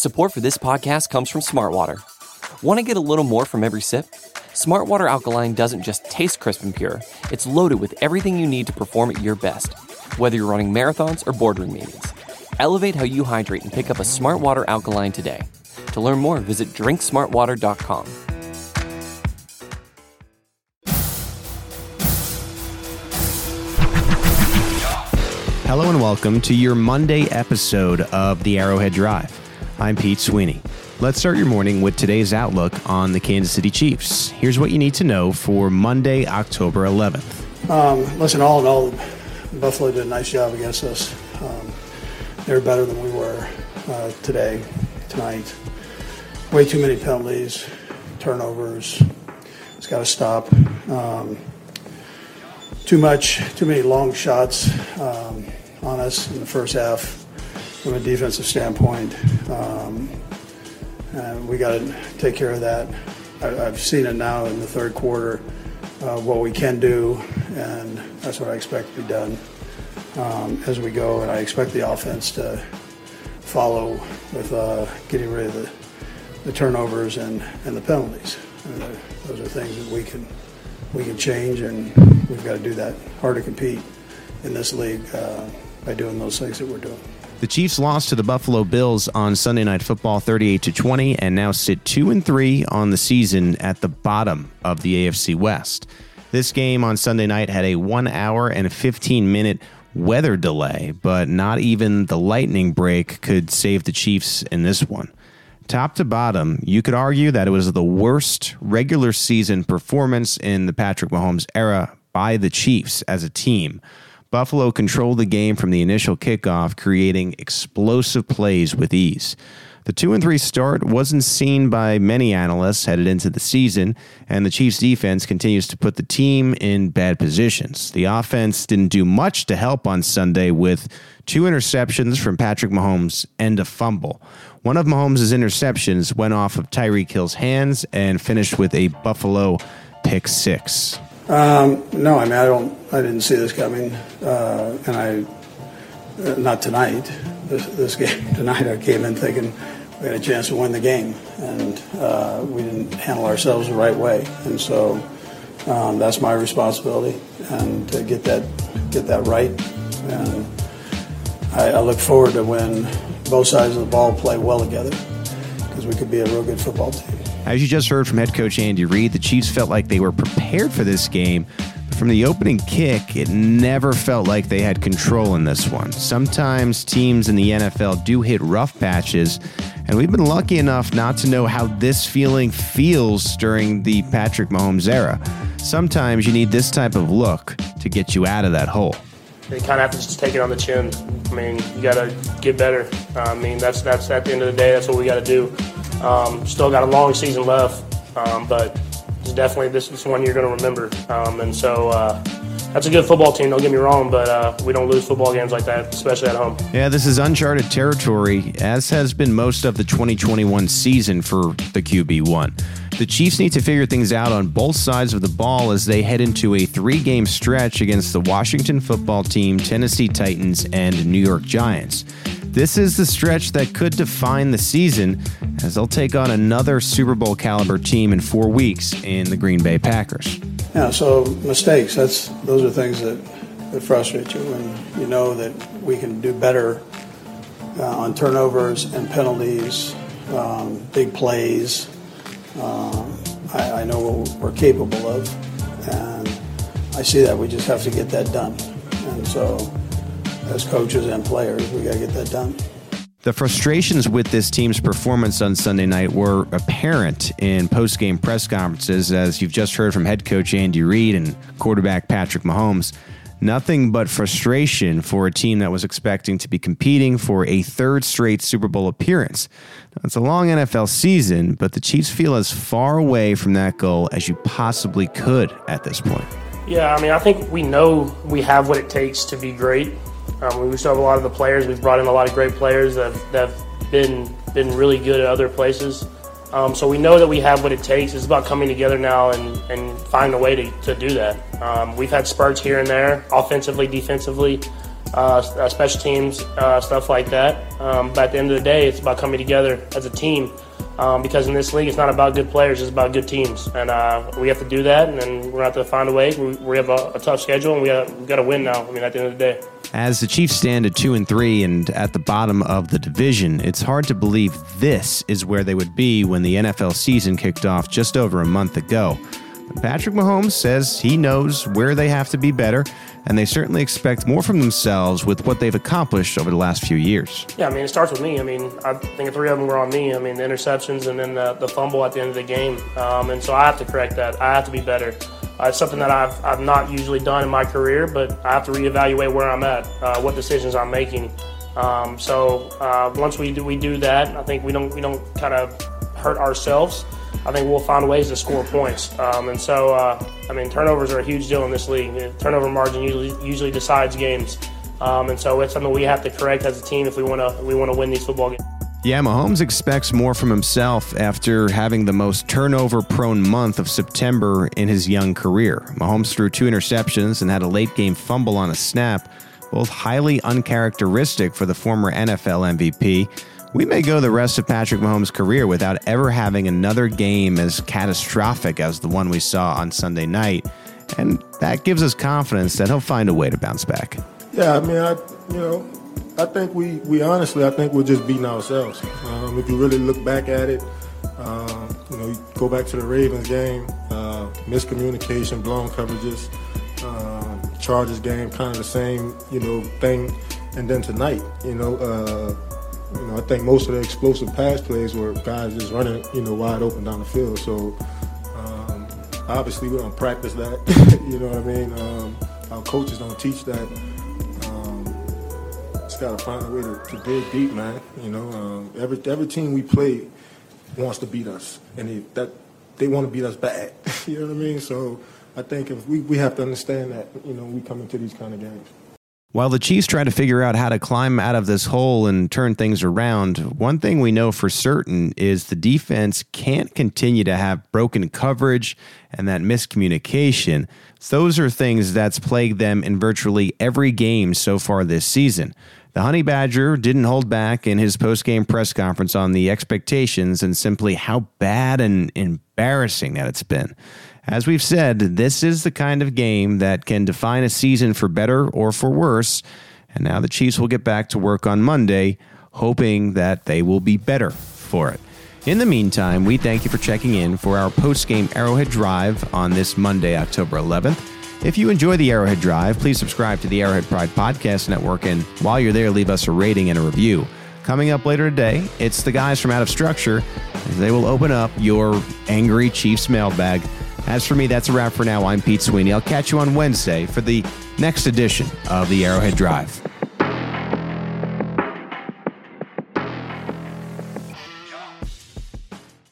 Support for this podcast comes from Smartwater. Want to get a little more from every sip? Smartwater Alkaline doesn't just taste crisp and pure, it's loaded with everything you need to perform at your best, whether you're running marathons or boardroom meetings. Elevate how you hydrate and pick up a Smartwater Alkaline today. To learn more, visit drinksmartwater.com. Hello and welcome to your Monday episode of the Arrowhead Drive. I'm Pete Sweeney. Let's start your morning with today's outlook on the Kansas City Chiefs. Here's what you need to know for Monday, October 11th. Listen, all in all, Buffalo did a nice job against us. They were better than we were tonight. Way too many penalties, turnovers. It's got to stop. Too many long shots on us in the first half from a defensive standpoint. And we got to take care of that. I've seen it now in the third quarter, what we can do, and that's what I expect to be done as we go. And I expect the offense to follow with getting rid of the turnovers and the penalties. Those are things that we can change, and we've got to do that. Hard to compete in this league by doing those things that we're doing. The Chiefs lost to the Buffalo Bills on Sunday Night Football 38-20 and now sit 2-3 on the season at the bottom of the AFC West. This game on Sunday night had a 1 hour and 15-minute weather delay, but not even the lightning break could save the Chiefs in this one. Top to bottom, you could argue that it was the worst regular season performance in the Patrick Mahomes era by the Chiefs as a team. Buffalo controlled the game from the initial kickoff, creating explosive plays with ease. The 2-3 start wasn't seen by many analysts headed into the season, and the Chiefs' defense continues to put the team in bad positions. The offense didn't do much to help on Sunday with 2 interceptions from Patrick Mahomes and a fumble. One of Mahomes' interceptions went off of Tyreek Hill's hands and finished with a Buffalo pick six. No, I mean, I didn't see this coming, and not tonight. This game tonight, I came in thinking we had a chance to win the game, and we didn't handle ourselves the right way, and so that's my responsibility, and to get that right. And I look forward to when both sides of the ball play well together, because we could be a real good football team. As you just heard from head coach Andy Reid, the Chiefs felt like they were prepared for this game. From the opening kick, it never felt like they had control in this one. Sometimes teams in the NFL do hit rough patches, and we've been lucky enough not to know how this feeling feels during the Patrick Mahomes era. Sometimes you need this type of look to get you out of that hole. You kind of have to just take it on the chin. I mean, you got to get better. I mean, that's at the end of the day, that's what we got to do. Still got a long season left, but it's definitely this one you're going to remember. And so that's a good football team, don't get me wrong, but we don't lose football games like that, especially at home. Yeah, this is uncharted territory, as has been most of the 2021 season for the QB1. The Chiefs need to figure things out on both sides of the ball as they head into a 3-game stretch against the Washington football team, Tennessee Titans, and New York Giants. This is the stretch that could define the season, as they'll take on another Super Bowl caliber team in 4 weeks in the Green Bay Packers. Yeah, so mistakes, those are things that frustrate you when you know that we can do better on turnovers and penalties, big plays. I know what we're capable of, and I see that. We just have to get that done. And so as coaches and players, we got to get that done. The frustrations with this team's performance on Sunday night were apparent in post-game press conferences, as you've just heard from head coach Andy Reid and quarterback Patrick Mahomes. Nothing but frustration for a team that was expecting to be competing for a 3rd straight Super Bowl appearance. Now, it's a long NFL season, but the Chiefs feel as far away from that goal as you possibly could at this point. Yeah, I mean, I think we know we have what it takes to be great. We still have a lot of the players. We've brought in a lot of great players that have been really good at other places. So we know that we have what it takes. It's about coming together now and finding a way to do that. We've had spurts here and there, offensively, defensively. special teams, stuff like that. But at the end of the day, it's about coming together as a team. Because in this league, it's not about good players, it's about good teams. And we have to do that, and then we're going to have to find a way. We have a tough schedule, and we've got to win now, at the end of the day. As the Chiefs stand at 2-3 and at the bottom of the division, it's hard to believe this is where they would be when the NFL season kicked off just over a month ago. But Patrick Mahomes says he knows where they have to be better, and they certainly expect more from themselves with what they've accomplished over the last few years. Yeah, it starts with me. I think 3 of them were on me. The interceptions and then the fumble at the end of the game. And so I have to correct that. I have to be better. It's something that I've not usually done in my career, but I have to reevaluate where I'm at, what decisions I'm making. So once we do that, I think we don't kind of hurt ourselves. I think we'll find ways to score points. Turnovers are a huge deal in this league. Turnover margin usually decides games. And so it's something we have to correct as a team if we want to win these football games. Yeah, Mahomes expects more from himself after having the most turnover-prone month of September in his young career. Mahomes threw 2 interceptions and had a late-game fumble on a snap, both highly uncharacteristic for the former NFL MVP. We may go the rest of Patrick Mahomes' career without ever having another game as catastrophic as the one we saw on Sunday night, and that gives us confidence that he'll find a way to bounce back. Yeah, I think we honestly, I think we're just beating ourselves. If you really look back at it, you go back to the Ravens game, miscommunication, blown coverages, Chargers game, kind of the same, thing, and then tonight, I think most of the explosive pass plays were guys just running, wide open down the field. So obviously we don't practice that. You know what I mean? Our coaches don't teach that. Just got to find a way to dig deep, man. Every team we play wants to beat us, and they want to beat us bad. You know what I mean? So I think if we have to understand that, we come into these kind of games. While the Chiefs try to figure out how to climb out of this hole and turn things around, one thing we know for certain is the defense can't continue to have broken coverage and that miscommunication. Those are things that's plagued them in virtually every game so far this season. The Honey Badger didn't hold back in his post-game press conference on the expectations and simply how bad and embarrassing that it's been. As we've said, this is the kind of game that can define a season for better or for worse, and now the Chiefs will get back to work on Monday, hoping that they will be better for it. In the meantime, we thank you for checking in for our post-game Arrowhead Drive on this Monday, October 11th. If you enjoy the Arrowhead Drive, please subscribe to the Arrowhead Pride Podcast Network, and while you're there, leave us a rating and a review. Coming up later today, it's the guys from Out of Structure, as they will open up your angry Chiefs mailbag. As for me, that's a wrap for now. I'm Pete Sweeney. I'll catch you on Wednesday for the next edition of the Arrowhead Drive.